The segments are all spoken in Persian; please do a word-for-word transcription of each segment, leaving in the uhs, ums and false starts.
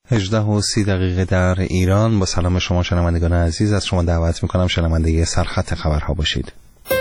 هجده و سی دقیقه در ایران. با سلام شما شنوندگان عزیز، از شما دعوت میکنم شنونده سرخط خبرها باشید.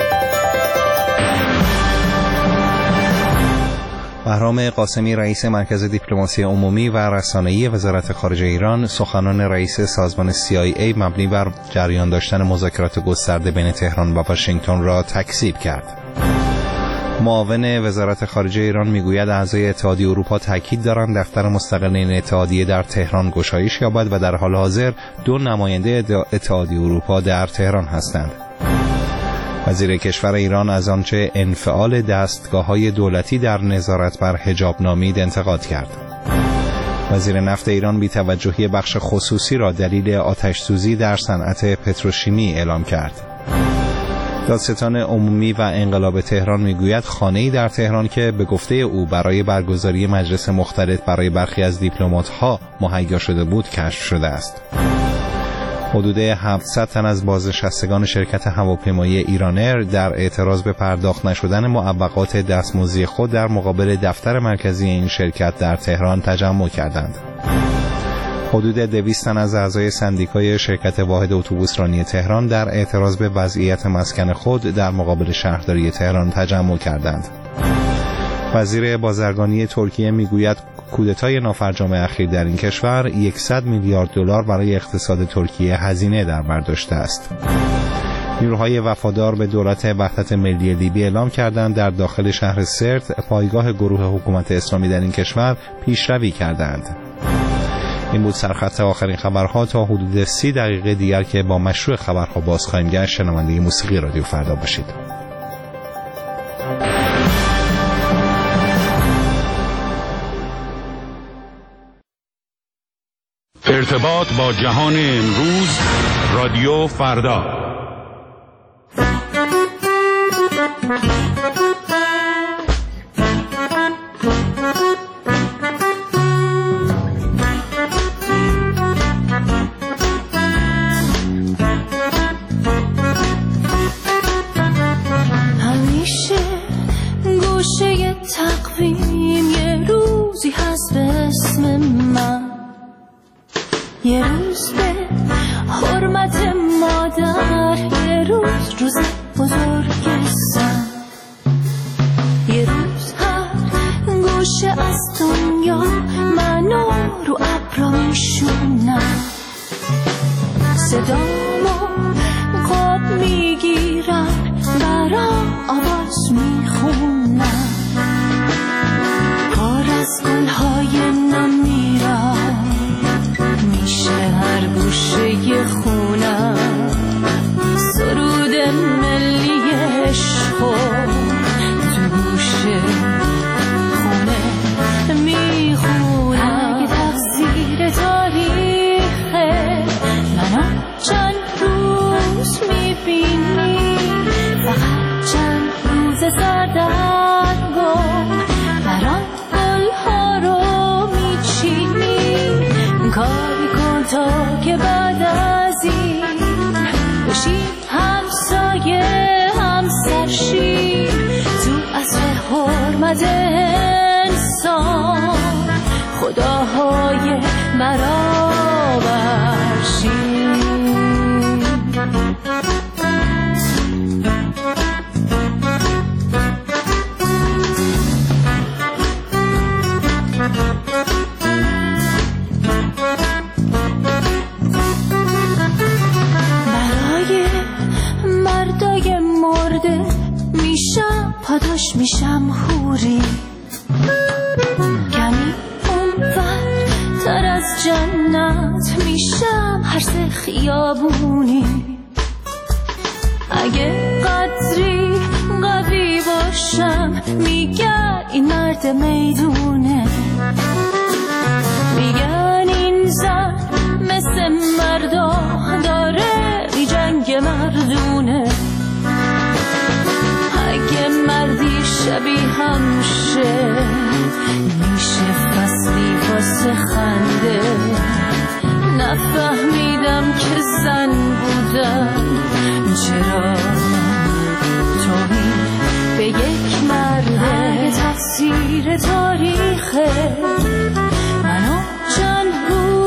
بهرام قاسمی رئیس مرکز دیپلماسی عمومی و رسانه‌ای وزارت خارجه ایران سخنان رئیس سازمان سی آی ای مبنی بر جریان داشتن مذاکرات گسترده بین تهران و واشنگتن را تکذیب کرد. معاون وزارت خارجه ایران میگوید اعضای اتحادیه اروپا تاکید دارند دفتر مستقل این اتحادیه در تهران گشایش یابد و در حال حاضر دو نماینده اتحادیه اروپا در تهران هستند. وزیر کشور ایران از آنچه انفعال دستگاه‌های دولتی در نظارت بر حجاب نامید انتقاد کرد. وزیر نفت ایران بی‌توجهی بخش خصوصی را دلیل آتش‌سوزی در صنعت پتروشیمی اعلام کرد. دادستان عمومی و انقلاب تهران میگوید خانه‌ای در تهران که به گفته او برای برگزاری مجلس مختلط برای برخی از دیپلمات‌ها مهیا شده بود کشف شده است. حدود هفتصد تن از بازنشستگان شرکت هواپیمایی ایرانر در اعتراض به پرداخت نشدن معوقات دستمزدی خود در مقابل دفتر مرکزی این شرکت در تهران تجمع کردند. حدود دویست تن از اعضای سندیکای شرکت واحد اتوبوسرانی تهران در اعتراض به وضعیت مسکن خود در مقابل شهرداری تهران تجمع کردند. وزیر بازرگانی ترکیه میگوید کودتای نافرجام اخیر در این کشور صد میلیارد دلار برای اقتصاد ترکیه هزینه در بر داشته است. نیروهای وفادار به دولت وحدت ملی لیبی اعلام کردند در داخل شهر سرت پایگاه گروه حکومت اسلامی در این کشور پیشروی کردند. این بود سرخط آخرین خبرها. تا حدود سی دقیقه دیگر که با مشروع خبرها باز خواهیم گشت، شنونده موسیقی رادیو فردا باشید. ارتباط با جهان امروز، رادیو فردا. همیشه گوشه تقویم یه روزی هست به اسم من، یه روز به حرمت مادر، یه روز روز بزرگ زن، یه روز هر گوشه از دنیا منو رو ابرا میشونم، صدامو قاب میگیرم برا آواز میخونم، کار از گلهای نم میرم میشه هر گوشه خونم، سرود ملی عشقو تو گوشه خونه میخونم. اگه تقصیر تاریخه منو چند روز میبینی، فقط چند روز سردرگم برام گلها رو میچینی، کاری کن تا که بعد از این بشی همسایه همسرشی، تو اصل حرمت انسان خداهای برابرشی. پاداش میشم حوری، کمی اونور تر از جنت میشم هرس خیابونی، اگه قدری قوی باشم میگن این مرد میدونه، میگن این زن مثل مردا داره بی جنگ مردونه، اگه مردی شبیه همشه میشه فصلی واسه خنده، نفهمیدم که زن بودم چرا توهین به یک مرده. اگه تقصیر تاریخه منو چند روز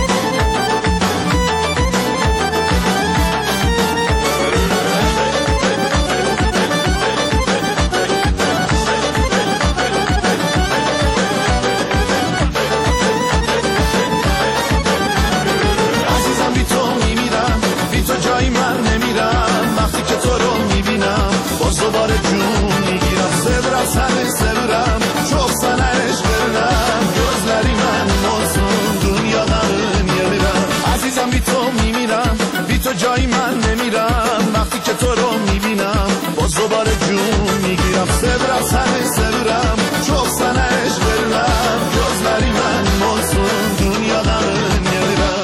Yap sevrem seni sevirem, çok sana eşk verirem. Gözlerim benim olsun, dünyadan gelirem.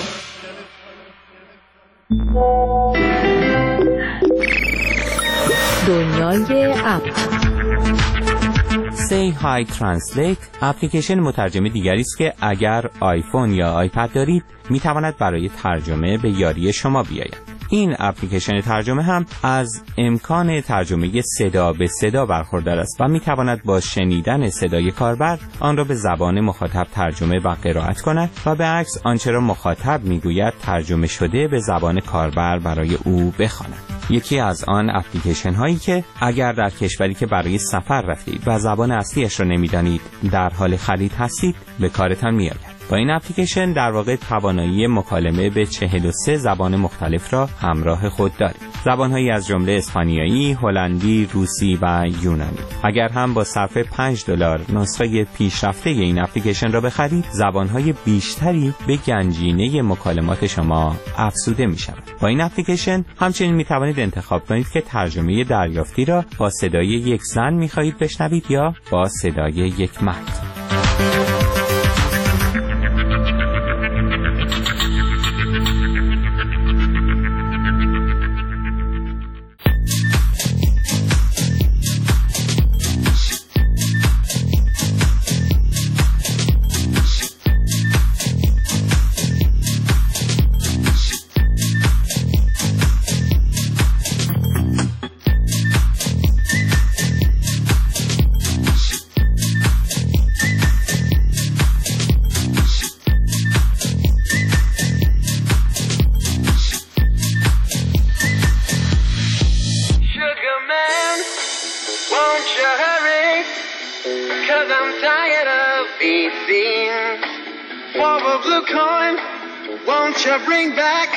دنیای اپ Say Hi Translate اپلیکیشن مترجم دیگری است که اگر آیفون یا آیپد دارید میتواند برای ترجمه به یاری شما بیاید. این اپلیکیشن ترجمه هم از امکان ترجمه صدا به صدا برخوردار است و میتواند با شنیدن صدای کاربر آن را به زبان مخاطب ترجمه و قرائت کند و به عکس آنچه را مخاطب میگوید ترجمه شده به زبان کاربر برای او بخواند. یکی از آن اپلیکیشن هایی که اگر در کشوری که برای سفر رفتید و زبان اصلیش را نمیدانید در حال خرید هستید به کارتان میآید. با این اپلیکیشن در واقع توانایی مکالمه به چهل و سه زبان مختلف را همراه خود دارید. زبانهایی از جمله اسپانیایی، هلندی، روسی و یونانی. اگر هم با صرف پنج دلار نسخه پیشرفته این اپلیکیشن را بخرید، زبانهای بیشتری به گنجینه مکالمات شما افزوده می شود. با این اپلیکیشن همچنین می توانید انتخاب کنید که ترجمه دریافتی را با صدای یک زن می خواهید بشنوید یا با صدای یک مرد. Won't you bring back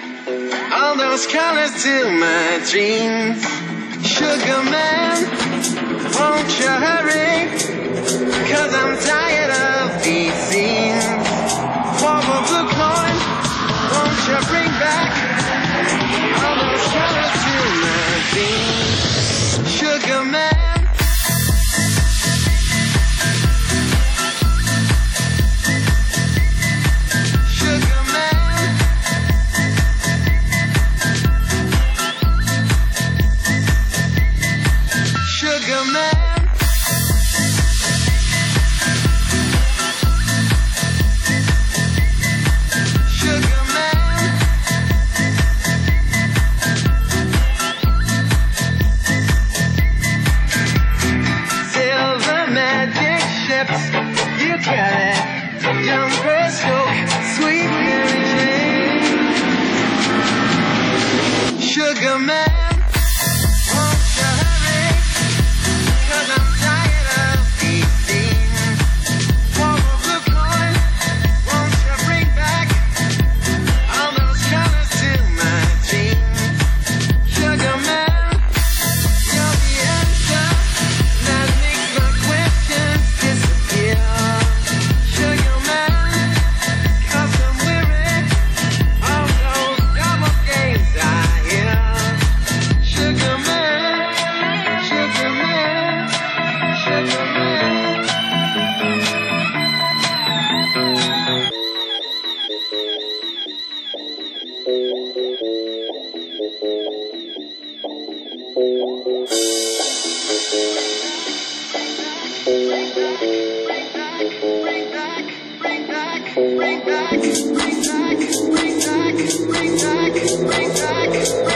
all those colors to my dreams? Sugar man, won't you hurry? Cause I'm tired of these scenes. For a blue coin, won't you bring back all those colors to my dreams? Sugar man. Bring back, bring back, bring back, bring back, bring back.